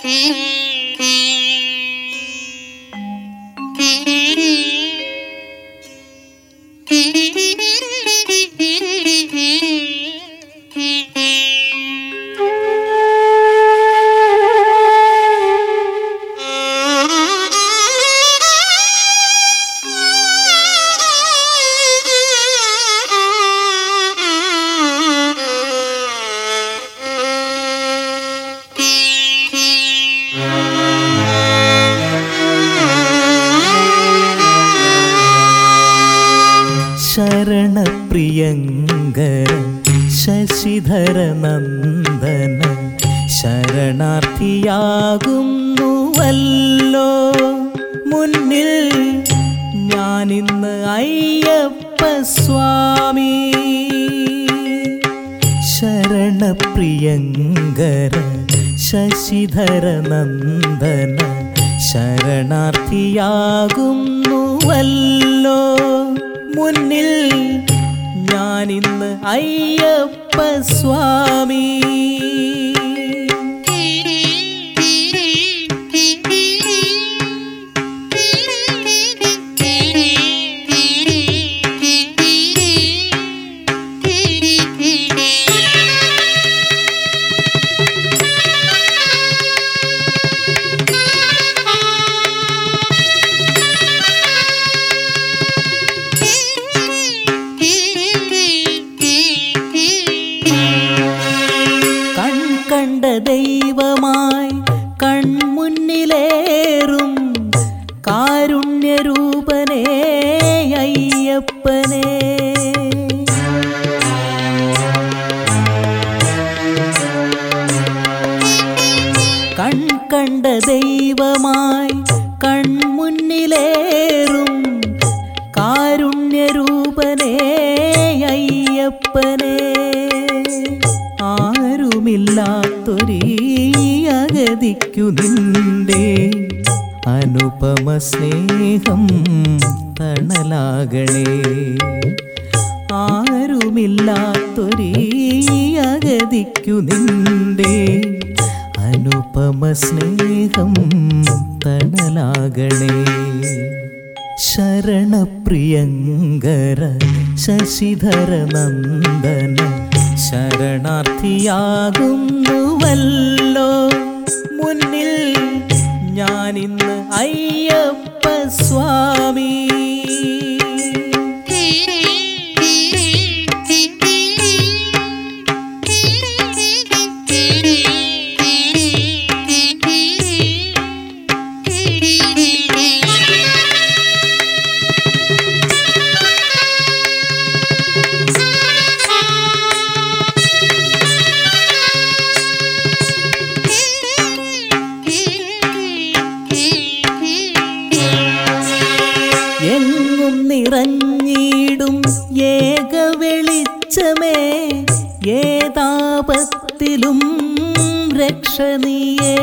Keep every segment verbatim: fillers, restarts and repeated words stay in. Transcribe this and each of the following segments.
ശരണപ്രിയങ്കര ശശിധര നന്ദന ശരണാർത്ഥിയാകുന്നുവല്ലോ മുന്നിൽ ഞാനിന്ന് അയ്യപ്പ സ്വാമി. ശരണപ്രിയങ്കര ശശിധര നന്ദന ശരണാർത്ഥിയാകുന്നുവല്ലോ മുന്നിൽ ഞാനിന്ന് അയ്യപ്പ സ്വാമി. കണ്ട ദൈവമായി കൺമുന്നിലേറും കാരുണ്യരൂപനേ അയ്യപ്പനേ. കൺകണ്ട ദൈവമായി കൺമുന്നിലേറും കാരുണ്യരൂപനേ അയ്യപ്പനേ. ആരുമില്ലാത്തൊരീ അഗതിക്കു നിന്റെ അനുപമ സ്നേഹം തണലാകണേ. ആരുമില്ലാത്തൊരീ അഗതിക്കു നിന്റെ അനുപമ സ്നേഹം തണലാകണേ. ശരണപ്രിയങ്കര ശശിധര നന്ദന ശരണാർത്ഥിയാകുന്നുവല്ലോ മുന്നിൽ ഞാനിന്ന് അയ്യപ്പ സ്വാമി. എങ്ങും നിറഞ്ഞിടും ഏക വെളിച്ചമേ ഏതാപത്തിലും രക്ഷണീയേ.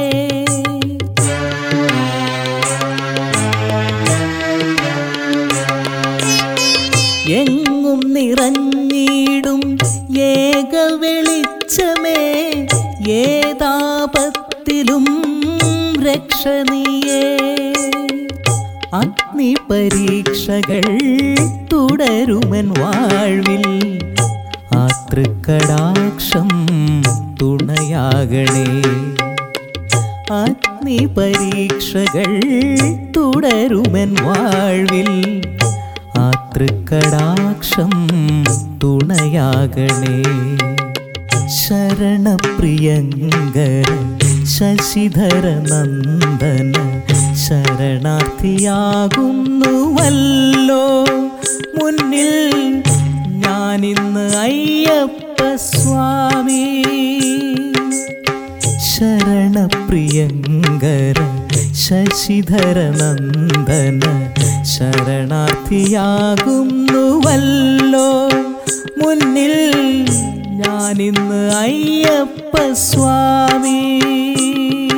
എങ്ങും നിറഞ്ഞിടും ഏക വെളിച്ചമേ ഏതാപത്തിലും രക്ഷണീയേ. അഗ്നി പരീക്ഷകൾ തുടരുമൻ വാഴ്വിൽ ആ തൃക്കടാക്ഷം തുണയാകണേ. അഗ്നി പരീക്ഷകൾ തുടരുമൻ വാഴ്വിൽ ആ തൃക്കടാക്ഷം തുണയാകണേ. ശരണപ്രിയങ്കര ശശിധര നന്ദന ശരണാർത്ഥിയാകുന്നുവല്ലോ മുന്നിൽ ഞാനിന്ന് അയ്യപ്പ സ്വാമി. ശരണപ്രിയങ്കര ശശിധര നന്ദന ശരണാർത്ഥിയാകുന്നുവല്ലോ മുന്നിൽ ഞാനിന്ന് അയ്യപ്പ സ്വാമി.